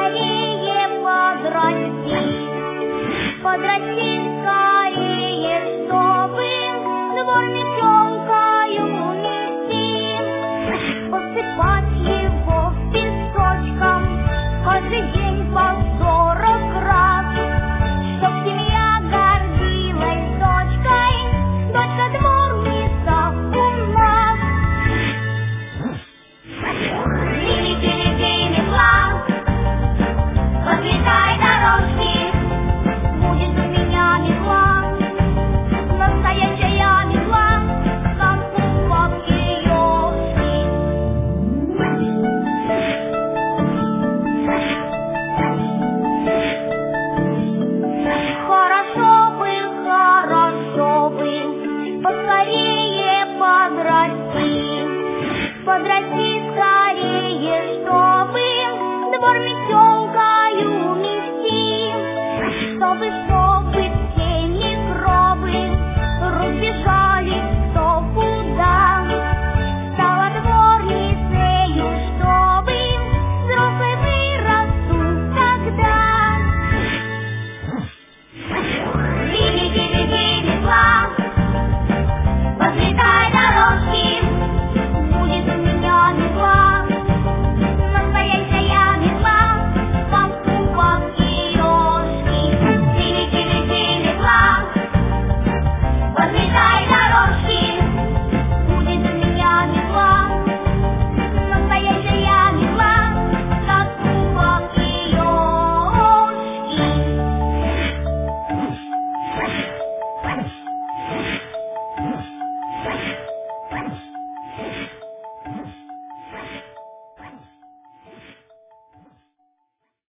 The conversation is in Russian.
поскорее подрасти. Подрасти скорее, чтобы двор метелкою унести. Посыпать его песочком каждый день по 40 раз, чтоб семья гордилась дочкой. Дочка дворница у нас. Пили-пили-пили-пла, подметай дорожки. Будет у меня метла, настоящая метла, как у бабки Ёшки. Хорошо бы поскорее подрасти. Подрасти скорее, чтобы двор метелкою мести. Чтобы